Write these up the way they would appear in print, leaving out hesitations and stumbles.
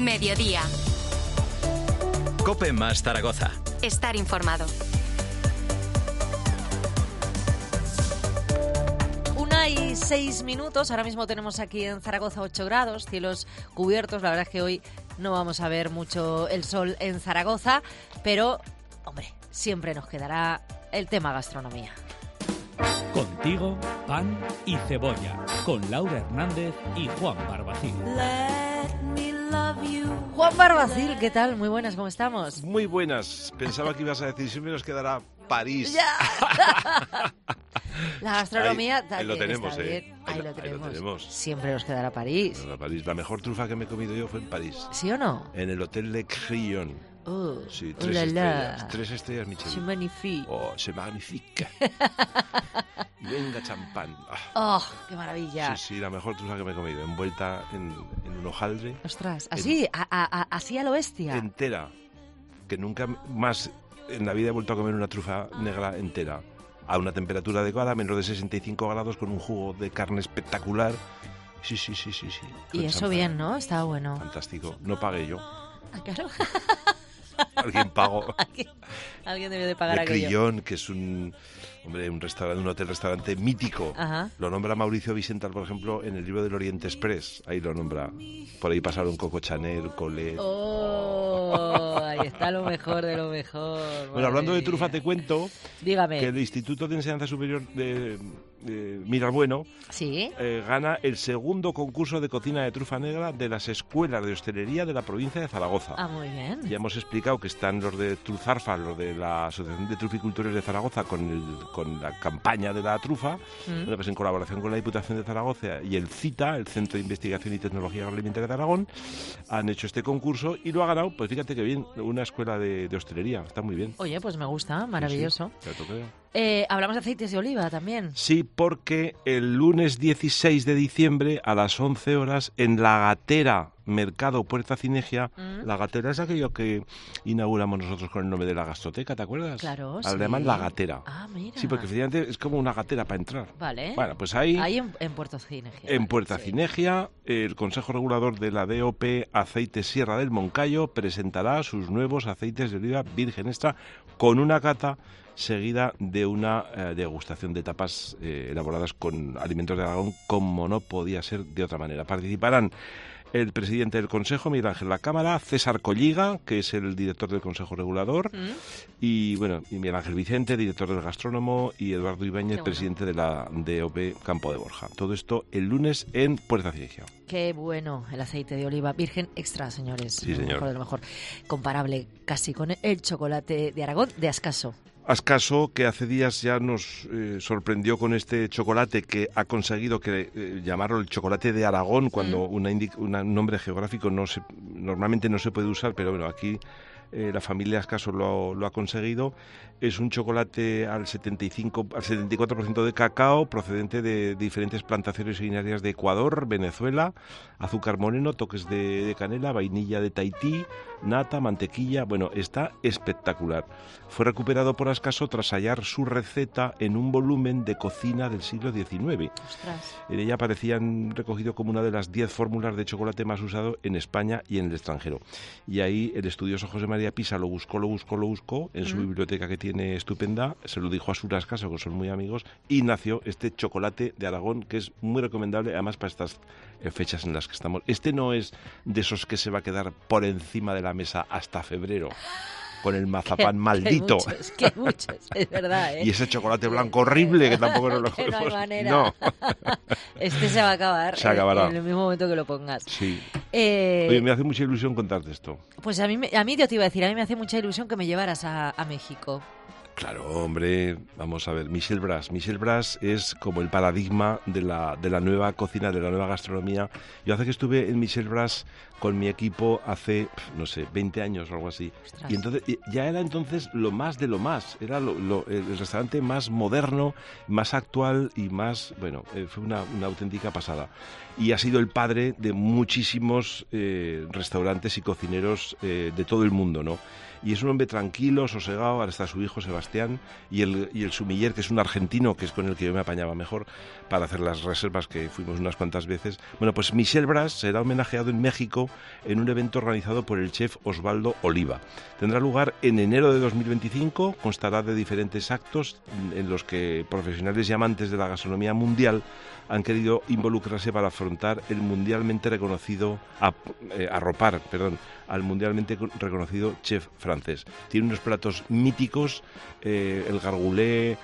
Mediodía. COPE más Zaragoza. Estar informado. 1:06. Ahora mismo tenemos aquí en Zaragoza 8 grados, cielos cubiertos. La verdad es que hoy no vamos a ver mucho el sol en Zaragoza, pero, hombre, siempre nos quedará el tema gastronomía. Contigo, pan y cebolla, con Laura Hernández y Juan Barbacil. Juan Barbacil, ¿qué tal? Muy buenas, ¿cómo estamos? Muy buenas. Pensaba que ibas a decir, siempre nos quedará París. ¡Ya! La gastronomía ahí lo tenemos, está bien. Ahí lo tenemos. Siempre nos quedará París. La mejor trufa que me he comido yo fue en París. ¿Sí o no? En el Hotel Le Crillon. Sí, 3 estrellas. 3 estrellas Michelin. C'est magnifique. Oh, c'est magnifique. Y venga champán. Oh, qué maravilla. Sí, la mejor trufa que me he comido. Envuelta en un hojaldre. Ostras, así, así a lo bestia. Entera. Que nunca más en la vida he vuelto a comer una trufa negra entera. A una temperatura adecuada, menos de 65 grados, con un jugo de carne espectacular. Sí. Y eso champán. Bien, ¿no? Está bueno. Fantástico. No pagué yo. Ah, claro. Alguien pagó. Alguien debió de pagar aquello. Crillon, que es un hotel-restaurante mítico. Ajá. Lo nombra Mauricio Vicental, por ejemplo, en el libro del Oriente Express. Ahí lo nombra. Por ahí pasaron Coco Chanel, Colette. ¡Oh! Ahí está lo mejor de lo mejor. Bueno, hablando de trufa, te cuento. Dígame. Que el Instituto de Enseñanza Superior de Miralbueno ¿sí? Gana el segundo concurso de cocina de trufa negra de las escuelas de hostelería de la provincia de Zaragoza. Ah, muy bien. Ya hemos explicado que están los de Truzarfa, los de la Asociación de Truficultores de Zaragoza, con la campaña de la trufa, bueno, pues en colaboración con la Diputación de Zaragoza y el CITA, el Centro de Investigación y Tecnología Agroalimentaria de Aragón, han hecho este concurso y lo ha ganado, pues fíjate que bien, una escuela de hostelería. Está muy bien. Oye, pues me gusta, maravilloso. Sí, te lo creo. Hablamos de aceites de oliva también. Sí, porque el lunes 16 de diciembre a las 11 horas en La Gatera, Mercado Puerta Cinegia. La Gatera es aquello que inauguramos nosotros con el nombre de la Gastroteca, ¿te acuerdas? Claro, sí. Le llaman La Gatera. Ah, mira. Sí, porque efectivamente es como una gatera para entrar. Vale. Bueno, pues ahí en Puerta Cinegia. En Puerta Cinegia, el Consejo Regulador de la DOP Aceites Sierra del Moncayo presentará sus nuevos aceites de oliva virgen extra con una cata seguida de una degustación de tapas elaboradas con alimentos de Aragón, como no podía ser de otra manera. Participarán el presidente del Consejo, Miguel Ángel Lacámara, César Colliga, que es el director del Consejo Regulador, y Miguel Ángel Vicente, director del Gastrónomo, y Eduardo Ibáñez, presidente de la DOP Campo de Borja. Todo esto el lunes en Puerta Cinegia. Qué bueno el aceite de oliva virgen extra, señores. Sí, señor. Lo mejor de lo mejor. Comparable casi con el chocolate de Aragón de Ascaso. Ascaso, que hace días ya nos sorprendió con este chocolate que ha conseguido llamarlo el chocolate de Aragón, cuando un nombre geográfico normalmente no se puede usar, pero bueno, aquí la familia Ascaso lo ha conseguido. Es un chocolate al 74% de cacao, procedente de diferentes plantaciones originarias de Ecuador, Venezuela, azúcar moreno, toques de canela, vainilla de Tahití, nata, mantequilla. Bueno, está espectacular. Fue recuperado por Ascaso tras hallar su receta en un volumen de cocina del siglo XIX. Ostras. En ella aparecían recogido como una de las 10 fórmulas de chocolate más usado en España y en el extranjero. Y ahí el estudioso José María Pisa lo buscó en su biblioteca, que tiene estupenda, se lo dijo a Sura Ascaso, que son muy amigos, y nació este chocolate de Aragón, que es muy recomendable, además para estas fechas en las que estamos. Este no es de esos que se va a quedar por encima de la mesa hasta febrero, con el mazapán maldito. Que muchos, es verdad, ¿eh? Y ese chocolate blanco horrible que tampoco nos lo que no hay manera. No. Este se va a acabar. Se acabará. En el mismo momento que lo pongas. Sí. Oye, me hace mucha ilusión contarte esto. Pues a mí yo te iba a decir, a mí me hace mucha ilusión que me llevaras a México. Claro, hombre, vamos a ver, Michel Bras es como el paradigma de la nueva cocina, de la nueva gastronomía. Yo hace que estuve en Michel Bras con mi equipo hace, no sé, 20 años o algo así. Ostras. Y entonces ya era entonces lo más de lo más, era el restaurante más moderno, más actual y más, bueno, fue una auténtica pasada. Y ha sido el padre de muchísimos restaurantes y cocineros de todo el mundo, ¿no? Y es un hombre tranquilo, sosegado. Ahora está su hijo Sebastián Sebastián, y el sumiller, que es un argentino, que es con el que yo me apañaba mejor para hacer las reservas, que fuimos unas cuantas veces. Bueno, pues Michel Bras será homenajeado en México en un evento organizado por el chef Osvaldo Oliva. Tendrá lugar en enero de 2025, constará de diferentes actos en los que profesionales y amantes de la gastronomía mundial han querido involucrarse para afrontar el mundialmente reconocido, arropar al mundialmente reconocido chef francés. Tiene unos platos míticos, el gargoulé,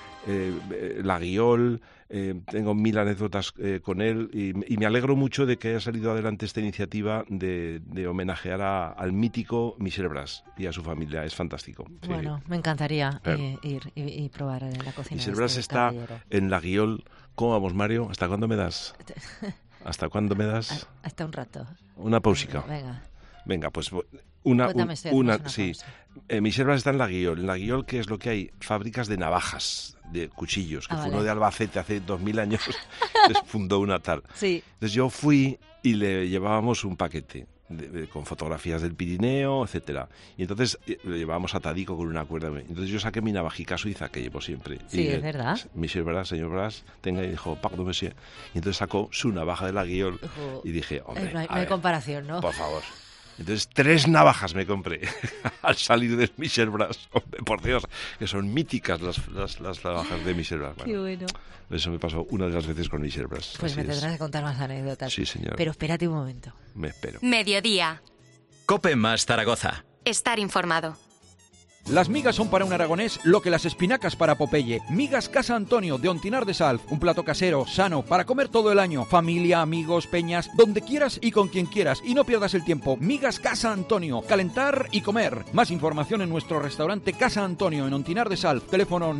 la guiole. Tengo 1000 anécdotas con él y me alegro mucho de que haya salido adelante esta iniciativa de homenajear al mítico Michel Bras y a su familia. Es fantástico. Bueno, me encantaría ir y probar la cocina. Michel Bras está caballero en la guiole. ¿Cómo vamos, Mario? ¿Hasta cuándo me das? ¿Hasta cuándo me das? Hasta un rato. Una pausica. Venga, pues una sí. Michel Bras está en la guiole. En la guiole, ¿qué es lo que hay? Fábricas de navajas, de cuchillos, que fue uno de Albacete hace 2000 años, les fundó una tal. Sí. Entonces yo fui y le llevábamos un paquete con fotografías del Pirineo, etcétera. Y entonces lo llevábamos atadico con una cuerda. Entonces yo saqué mi navajica suiza, que llevo siempre. Sí, es verdad. Michel Bras, señor Bras, tenga, y dijo, pardon, monsieur. Y entonces sacó su navaja de la guiole y dije, hombre, no hay comparación, ¿no? Por favor. Entonces 3 navajas me compré al salir del Michel Bras. Hombre, por Dios, que son míticas las navajas de Michel Bras. Bueno, qué bueno. Eso me pasó una de las veces con Michel Bras. Pues me tendrás que contar más anécdotas. Sí, señor. Pero espérate un momento. Me espero. Mediodía. COPE más Zaragoza. Estar informado. Las migas son para un aragonés lo que las espinacas para Popeye. Migas Casa Antonio de Ontinar de Salv. Un plato casero, sano, para comer todo el año. Familia, amigos, peñas, donde quieras y con quien quieras. Y no pierdas el tiempo. Migas Casa Antonio. Calentar y comer. Más información en nuestro restaurante Casa Antonio en Ontinar de Salv. Teléfono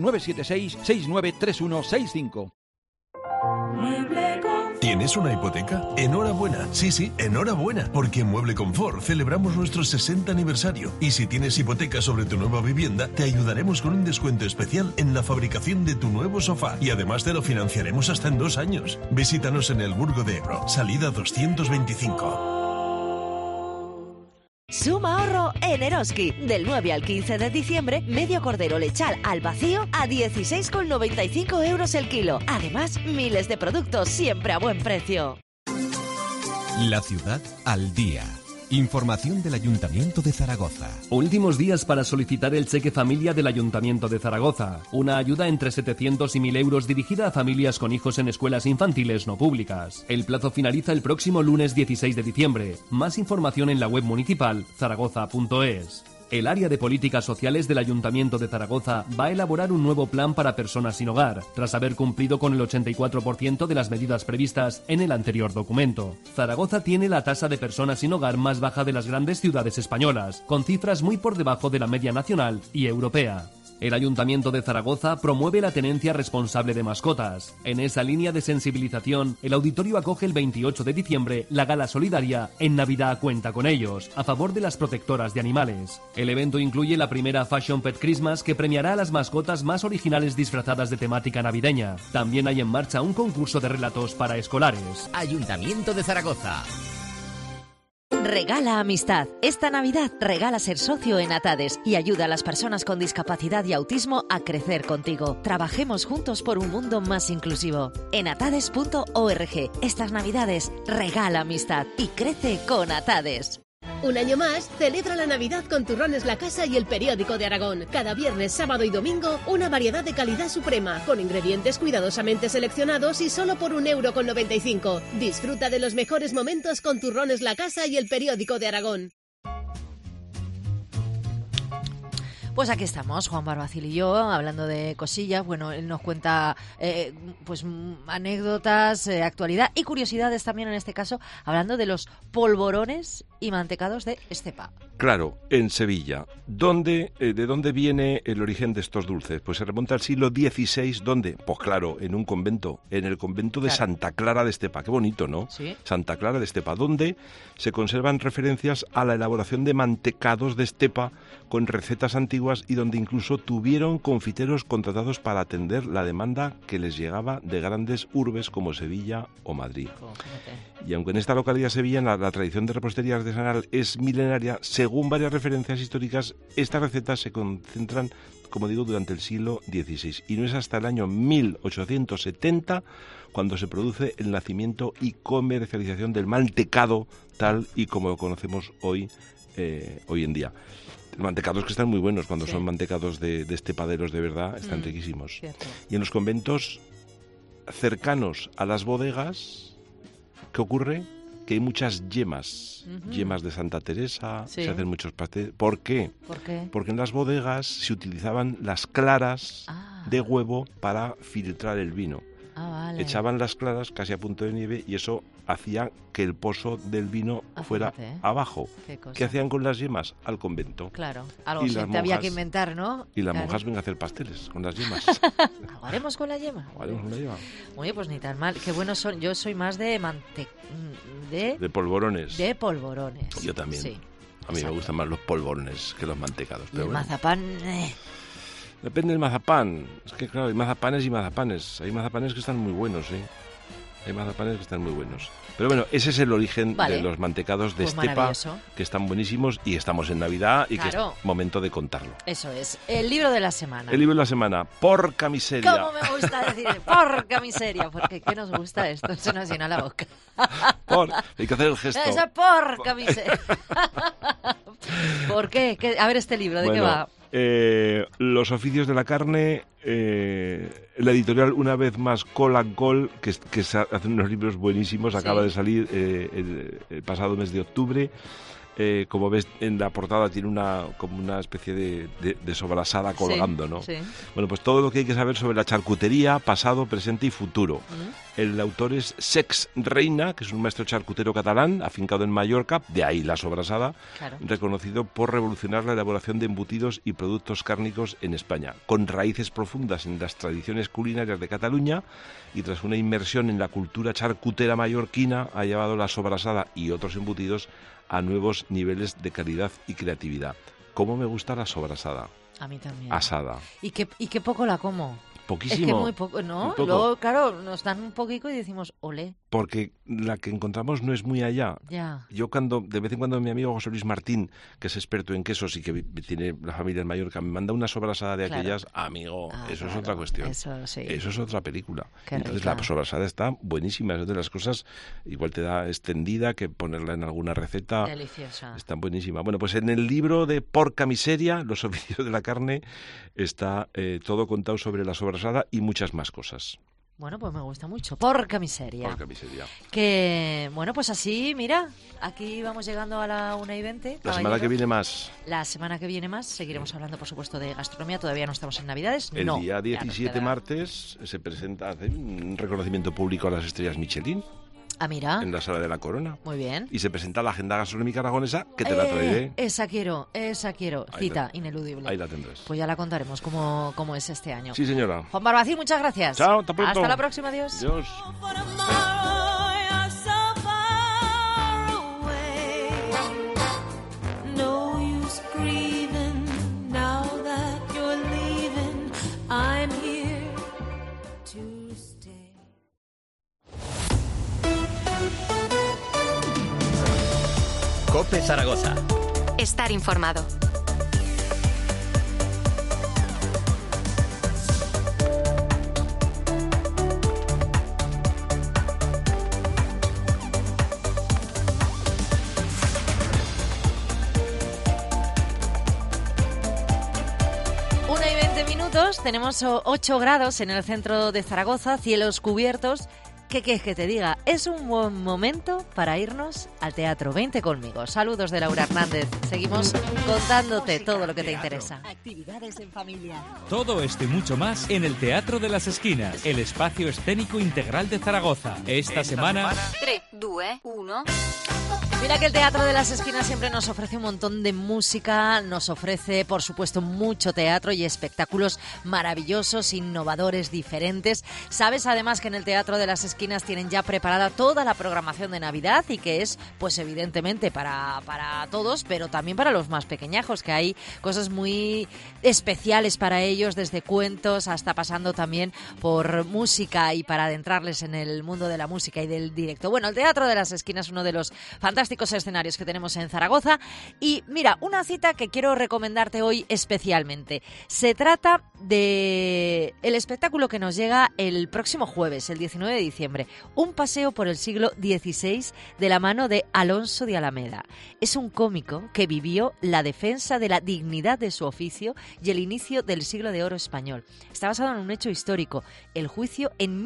976-693165. ¿Tienes una hipoteca? ¡Enhorabuena! Sí, enhorabuena, porque en Mueble Confort celebramos nuestro 60 aniversario y si tienes hipoteca sobre tu nueva vivienda, te ayudaremos con un descuento especial en la fabricación de tu nuevo sofá y además te lo financiaremos hasta en 2 años. Visítanos en el Burgo de Ebro, salida 225. Suma ahorro en Eroski. Del 9 al 15 de diciembre, medio cordero lechal al vacío a 16,95 euros el kilo. Además, miles de productos siempre a buen precio. La ciudad al día. Información del Ayuntamiento de Zaragoza. Últimos días para solicitar el cheque familia del Ayuntamiento de Zaragoza. Una ayuda entre 700 y 1.000 euros dirigida a familias con hijos en escuelas infantiles no públicas. El plazo finaliza el próximo lunes 16 de diciembre. Más información en la web municipal zaragoza.es. El área de políticas sociales del Ayuntamiento de Zaragoza va a elaborar un nuevo plan para personas sin hogar, tras haber cumplido con el 84% de las medidas previstas en el anterior documento. Zaragoza tiene la tasa de personas sin hogar más baja de las grandes ciudades españolas, con cifras muy por debajo de la media nacional y europea. El Ayuntamiento de Zaragoza promueve la tenencia responsable de mascotas. En esa línea de sensibilización, el auditorio acoge el 28 de diciembre la gala solidaria En Navidad cuenta con ellos, a favor de las protectoras de animales. El evento incluye la primera Fashion Pet Christmas, que premiará a las mascotas más originales disfrazadas de temática navideña. También hay en marcha un concurso de relatos para escolares. Ayuntamiento de Zaragoza. Regala amistad. Esta Navidad regala ser socio en Atades y ayuda a las personas con discapacidad y autismo a crecer contigo. Trabajemos juntos por un mundo más inclusivo. En atades.org. Estas Navidades regala amistad y crece con Atades. Un año más, celebra la Navidad con Turrones La Casa y El Periódico de Aragón. Cada viernes, sábado y domingo, una variedad de calidad suprema, con ingredientes cuidadosamente seleccionados y solo por €1,95. Disfruta de los mejores momentos con Turrones La Casa y El Periódico de Aragón. Pues aquí estamos, Juan Barbacil y yo, hablando de cosillas. Bueno, él nos cuenta pues anécdotas, actualidad y curiosidades también en este caso, hablando de los polvorones y mantecados de Estepa. Claro, en Sevilla. ¿De dónde viene el origen de estos dulces? Pues se remonta al siglo XVI. ¿Dónde? Pues claro, en un convento, en el convento de Santa Clara de Estepa. Qué bonito, ¿no? Sí. Santa Clara de Estepa, donde se conservan referencias a la elaboración de mantecados de Estepa con recetas antiguas y donde incluso tuvieron confiteros contratados para atender la demanda que les llegaba de grandes urbes como Sevilla o Madrid. Y aunque en esta localidad sevillana la tradición de repostería artesanal es milenaria, según varias referencias históricas, estas recetas se concentran, como digo, durante el siglo XVI. Y no es hasta el año 1870 cuando se produce el nacimiento y comercialización del mantecado tal y como lo conocemos hoy en día. Mantecados que están muy buenos, cuando son mantecados de estepaderos de verdad, están riquísimos. Cierto. Y en los conventos cercanos a las bodegas, ¿qué ocurre? Que hay muchas yemas, yemas de Santa Teresa, se hacen muchos pasteles. ¿Por qué? ¿Por qué? Porque en las bodegas se utilizaban las claras de huevo para filtrar el vino. Vale. Echaban las claras casi a punto de nieve y eso hacía que el pozo del vino fuera abajo. ¿Qué hacían con las yemas? Al convento. Claro, algo se te había que inventar, ¿no? Y las monjas ven a hacer pasteles con las yemas. ¿Algo haremos con la yema? Haremos con la yema. Oye, pues ni tan mal. Qué buenos son. Yo soy más de de polvorones. De polvorones. Yo también. Sí. A mí me gustan más los polvorones que los mantecados. Pero el mazapán... Depende del mazapán. Es que claro, hay mazapanes y mazapanes. Hay mazapanes que están muy buenos, ¿eh? Hay mazapanes que están muy buenos. Pero bueno, ese es el origen de los mantecados de estepa, que están buenísimos y estamos en Navidad y que es momento de contarlo. Eso es. El libro de la semana. El libro de la semana. Porca miseria. ¿Cómo me gusta decir porca miseria? Porque ¿qué nos gusta esto? Se nos llena la boca. Hay que hacer el gesto. Esa porca miseria. ¿Por qué? A ver este libro, ¿de qué va? Los oficios de la carne, la editorial una vez más Col & Col, que hacen unos libros buenísimos, acaba de salir el pasado mes de octubre. Como ves en la portada tiene como una especie de sobrasada colgando, ¿no? Sí. Bueno, pues todo lo que hay que saber sobre la charcutería, pasado, presente y futuro. El autor es Sex Reina, que es un maestro charcutero catalán, afincado en Mallorca, de ahí la sobrasada, reconocido por revolucionar la elaboración de embutidos y productos cárnicos en España, con raíces profundas en las tradiciones culinarias de Cataluña y tras una inmersión en la cultura charcutera mallorquina, ha llevado la sobrasada y otros embutidos a nuevos niveles de calidad y creatividad. ¿Cómo me gusta la sobrasada? A mí también. Asada. Y qué poco la como. Poquísimo. Es que muy poco, ¿no? Muy poco. Luego, claro, nos dan un poquito y decimos, olé. Porque la que encontramos no es muy allá. Ya. Yo de vez en cuando mi amigo José Luis Martín, que es experto en quesos y que tiene la familia en Mallorca, me manda una sobrasada de aquellas, amigo, eso es otra cuestión. Eso sí. Eso es otra película. Entonces la sobrasada está buenísima, es de las cosas, igual te da extendida que ponerla en alguna receta. Deliciosa. Está buenísima. Bueno, pues en el libro de Porca miseria, los oficios de la carne, está todo contado sobre la sobrasada y muchas más cosas. Bueno, pues me gusta mucho. Porca miseria. Porca miseria. Que, bueno, pues así, mira, aquí vamos llegando a la 1:20. La semana que viene más. La semana que viene más. Seguiremos hablando, por supuesto, de gastronomía. Todavía no estamos en Navidades. El día 17 martes se presenta, hace un reconocimiento público a las estrellas Michelin. Ah, mira. En la Sala de la Corona. Muy bien. Y se presenta la agenda gastronómica aragonesa, que te la traeré. Esa quiero. Cita ineludible. Ahí la tendrás. Pues ya la contaremos cómo es este año. Sí, señora. Juan Barbacín, muchas gracias. Chao, hasta pronto. Hasta la próxima, adiós. Adiós. COPE Zaragoza. Estar informado. Una y 20 minutos, tenemos 8 grados en el centro de Zaragoza, cielos cubiertos. ¿Qué quieres que te diga? Es un buen momento para irnos al teatro. Vente conmigo. Saludos de Laura Hernández. Seguimos contándote todo lo que te interesa. Actividades en familia. Todo esto y mucho más en el Teatro de las Esquinas, el espacio escénico integral de Zaragoza. Esta semana... 3, 2, 1... Mira que el Teatro de las Esquinas siempre nos ofrece un montón de música, nos ofrece, por supuesto, mucho teatro y espectáculos maravillosos, innovadores, diferentes. Sabes, además, que en el Teatro de las Esquinas tienen ya preparada toda la programación de Navidad y que es, pues evidentemente, para todos, pero también para los más pequeñajos, que hay cosas muy especiales para ellos, desde cuentos hasta pasando también por música y para adentrarles en el mundo de la música y del directo. Bueno, el Teatro de las Esquinas es uno de los fantásticos escenarios que tenemos en Zaragoza y mira, una cita que quiero recomendarte hoy especialmente. Se trata de el espectáculo que nos llega el próximo jueves, el 19 de diciembre, un paseo por el siglo XVI de la mano de Alonso de Alameda. Es un cómico que vivió la defensa de la dignidad de su oficio y el inicio del siglo de oro español. Está basado en un hecho histórico, el juicio en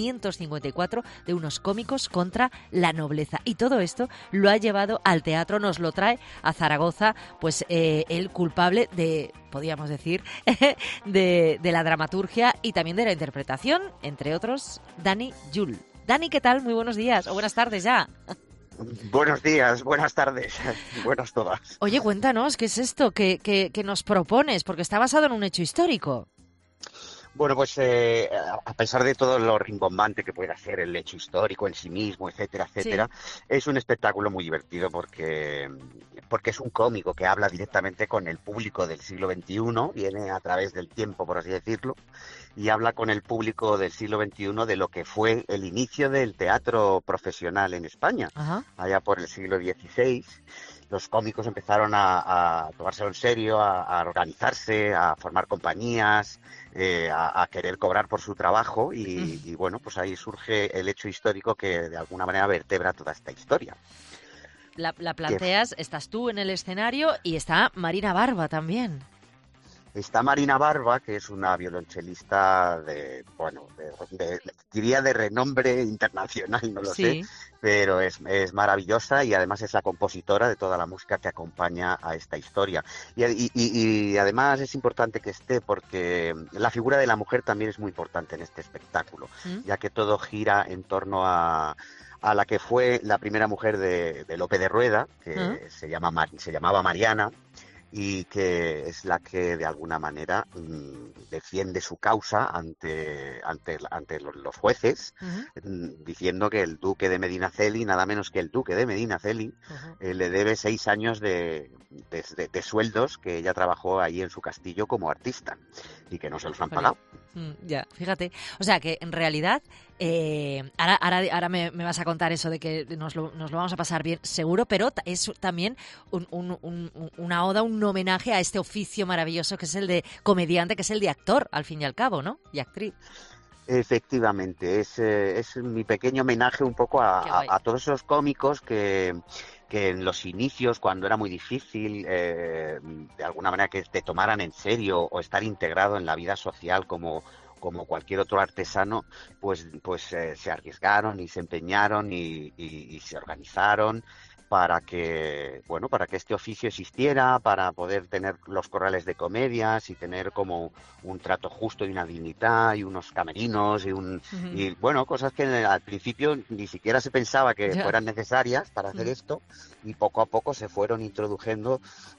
1554 de unos cómicos contra la nobleza, y todo esto lo ha llevado al teatro, nos lo trae a Zaragoza, pues el culpable de, podríamos decir, de la dramaturgia y también de la interpretación, entre otros, Dani Juhl. Dani, ¿qué tal? Muy buenos días, o buenas tardes ya. Buenos días, buenas tardes, buenas todas. Oye, cuéntanos, ¿qué es esto que nos propones? Porque está basado en un hecho histórico. Bueno, pues a pesar de todo lo rimbombante que pueda ser el hecho histórico en sí mismo, etcétera, etcétera, sí, es un espectáculo muy divertido porque es un cómico que habla directamente con el público del siglo XXI, viene a través del tiempo, por así decirlo, y habla con el público del siglo XXI de lo que fue el inicio del teatro profesional en España, allá por el siglo XVI. Los cómicos empezaron a tomárselo en serio, a organizarse, a formar compañías, a querer cobrar por su trabajo y bueno, pues ahí surge el hecho histórico que de alguna manera vertebra toda esta historia. La planteas, estás tú en el escenario y está Marina Barba también. Está Marina Barba, que es una violonchelista diría de renombre internacional, no lo sé, pero es maravillosa y además es la compositora de toda la música que acompaña a esta historia. Y además es importante que esté porque la figura de la mujer también es muy importante en este espectáculo, ya que todo gira en torno a la que fue la primera mujer de Lope de Rueda, que se llamaba Mariana, y que es la que de alguna manera defiende su causa ante los jueces, diciendo que el duque de Medinaceli, nada menos que el duque de Medinaceli, le debe 6 años de sueldos que ella trabajó ahí en su castillo como artista y que no se los han pagado. Ya, fíjate. O sea que en realidad, ahora me vas a contar eso de que nos lo vamos a pasar bien, seguro, pero es también una oda, un homenaje a este oficio maravilloso que es el de comediante, que es el de actor, al fin y al cabo, ¿no? Y actriz. Efectivamente, es mi pequeño homenaje un poco a todos esos cómicos que en los inicios, cuando era muy difícil, de alguna manera que te tomaran en serio o estar integrado en la vida social como cualquier otro artesano, pues se arriesgaron y se empeñaron y se organizaron para que este oficio existiera, para poder tener los corrales de comedias y tener como un trato justo y una dignidad y unos camerinos y cosas que al principio ni siquiera se pensaba que fueran necesarias para hacer esto, y poco a poco se fueron introduciendo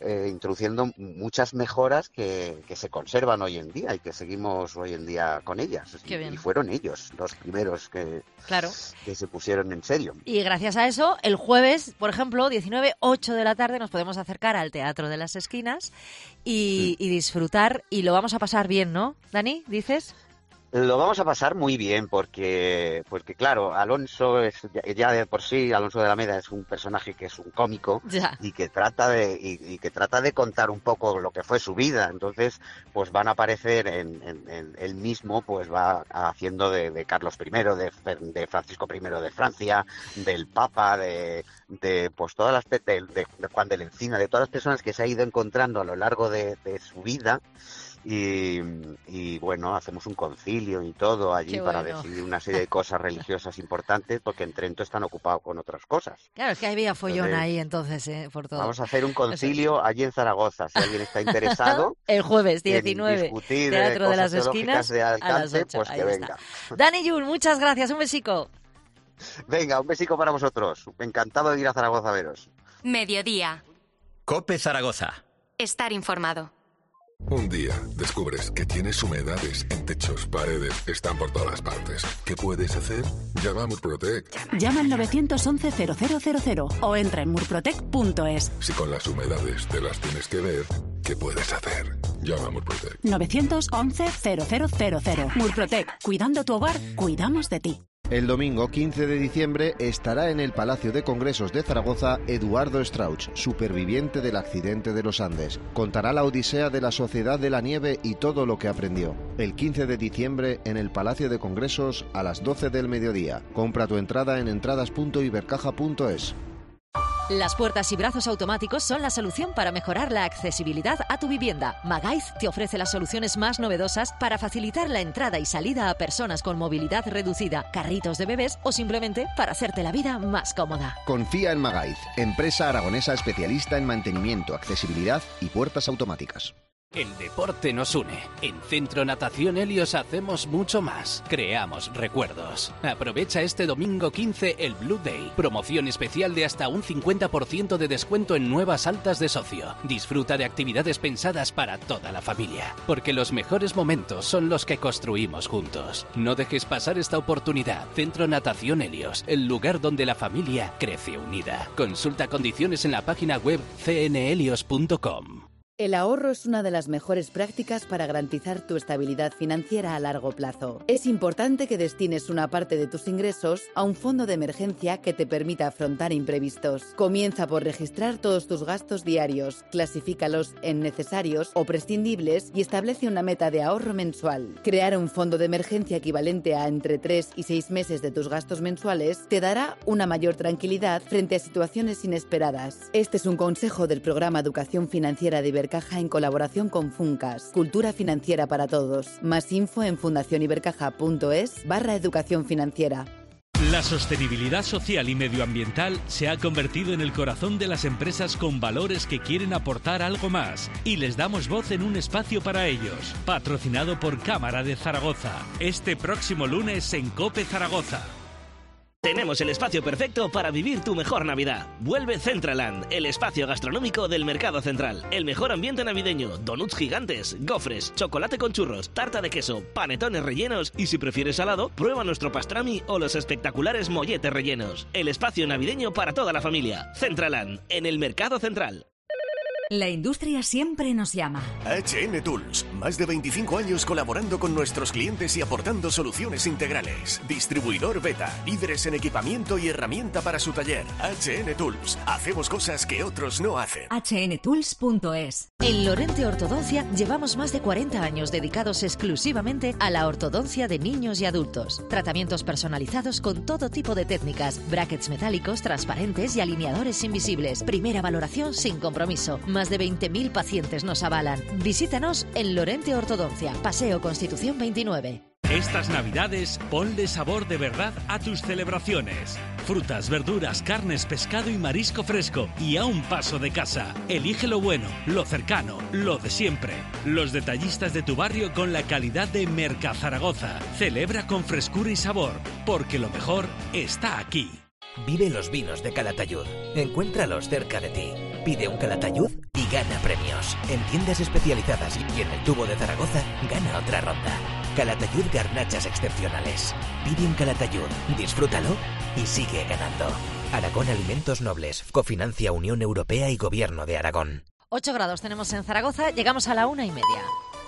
muchas mejoras que se conservan hoy en día y que seguimos hoy en día con ellas. Y fueron ellos los primeros que se pusieron en serio. Y gracias a eso, el jueves, por ejemplo, 19:08 de la tarde, nos podemos acercar al Teatro de las Esquinas y disfrutar, y lo vamos a pasar bien, ¿no, Dani? ¿Dices? Lo vamos a pasar muy bien porque claro, Alonso es ya de por sí, Alonso de Alameda es un personaje que es un cómico y que trata de contar un poco lo que fue su vida. Entonces, pues van a aparecer en él mismo, pues va haciendo de Carlos I, de Francisco I de Francia, del Papa, de pues todas las de Juan de la Encina, de todas las personas que se ha ido encontrando a lo largo de su vida. Y bueno, hacemos un concilio y todo allí para decidir una serie de cosas religiosas importantes, porque en Trento están ocupados con otras cosas. Claro, es que había follón ahí entonces, por todo. Vamos a hacer un concilio allí en Zaragoza, si alguien está interesado. El jueves 19, discutir Teatro de las Esquinas, de Alcance, a las 8, pues que venga. Dani Juhl, muchas gracias, un besico. Venga, un besico para vosotros. Encantado de ir a Zaragoza a veros. Mediodía. Cope Zaragoza. Estar informado. Un día descubres que tienes humedades en techos, paredes, están por todas partes. ¿Qué puedes hacer? Llama a Murprotec. Llama al 911-0000 o entra en murprotec.es. Si con las humedades te las tienes que ver, ¿qué puedes hacer? Llama a Murprotec. 911-0000. Murprotec. Cuidando tu hogar, cuidamos de ti. El domingo 15 de diciembre estará en el Palacio de Congresos de Zaragoza Eduardo Strauch, superviviente del accidente de los Andes. Contará la odisea de la Sociedad de la Nieve y todo lo que aprendió. El 15 de diciembre en el Palacio de Congresos a las 12 del mediodía. Compra tu entrada en entradas.ibercaja.es. Las puertas y brazos automáticos son la solución para mejorar la accesibilidad a tu vivienda. Magaiz te ofrece las soluciones más novedosas para facilitar la entrada y salida a personas con movilidad reducida, carritos de bebés o simplemente para hacerte la vida más cómoda. Confía en Magaiz, empresa aragonesa especialista en mantenimiento, accesibilidad y puertas automáticas. El deporte nos une. En Centro Natación Helios hacemos mucho más. Creamos recuerdos. Aprovecha este domingo 15 el Blue Day. Promoción especial de hasta un 50% de descuento en nuevas altas de socio. Disfruta de actividades pensadas para toda la familia. Porque los mejores momentos son los que construimos juntos. No dejes pasar esta oportunidad. Centro Natación Helios, el lugar donde la familia crece unida. Consulta condiciones en la página web cnhelios.com. El ahorro es una de las mejores prácticas para garantizar tu estabilidad financiera a largo plazo. Es importante que destines una parte de tus ingresos a un fondo de emergencia que te permita afrontar imprevistos. Comienza por registrar todos tus gastos diarios, clasifícalos en necesarios o prescindibles y establece una meta de ahorro mensual. Crear un fondo de emergencia equivalente a entre 3 y 6 meses de tus gastos mensuales te dará una mayor tranquilidad frente a situaciones inesperadas. Este es un consejo del programa Educación Financiera de Ibercaja en colaboración con Funcas, Cultura Financiera para Todos. Más info en fundacionibercaja.es/educación financiera. La sostenibilidad social y medioambiental se ha convertido en el corazón de las empresas con valores que quieren aportar algo más y les damos voz en un espacio para ellos. Patrocinado por Cámara de Zaragoza. Este próximo lunes en COPE Zaragoza. Tenemos el espacio perfecto para vivir tu mejor Navidad. Vuelve Centraland, el espacio gastronómico del Mercado Central. El mejor ambiente navideño, donuts gigantes, gofres, chocolate con churros, tarta de queso, panetones rellenos y si prefieres salado, prueba nuestro pastrami o los espectaculares molletes rellenos. El espacio navideño para toda la familia. Centraland, en el Mercado Central. La industria siempre nos llama. HN Tools, más de 25 años colaborando con nuestros clientes y aportando soluciones integrales. Distribuidor Beta, líderes en equipamiento y herramienta para su taller. HN Tools, hacemos cosas que otros no hacen. hnTools.es. En Lorente Ortodoncia llevamos más de 40 años dedicados exclusivamente a la ortodoncia de niños y adultos. Tratamientos personalizados con todo tipo de técnicas, brackets metálicos, transparentes y alineadores invisibles. Primera valoración sin compromiso. Más de 20.000 pacientes nos avalan. Visítanos en Lorente Ortodoncia, Paseo Constitución 29. Estas Navidades, ponle sabor de verdad a tus celebraciones. Frutas, verduras, carnes, pescado y marisco fresco. Y a un paso de casa. Elige lo bueno, lo cercano, lo de siempre. Los detallistas de tu barrio con la calidad de Mercazaragoza. Celebra con frescura y sabor, porque lo mejor está aquí. Vive los vinos de Calatayud. Encuéntralos cerca de ti. Pide un Calatayud y gana premios. En tiendas especializadas y en el tubo de Zaragoza, gana otra ronda. Calatayud garnachas excepcionales. Pide un Calatayud, disfrútalo y sigue ganando. Aragón Alimentos Nobles, cofinancia Unión Europea y Gobierno de Aragón. 8 grados tenemos en Zaragoza, llegamos a la 1:30.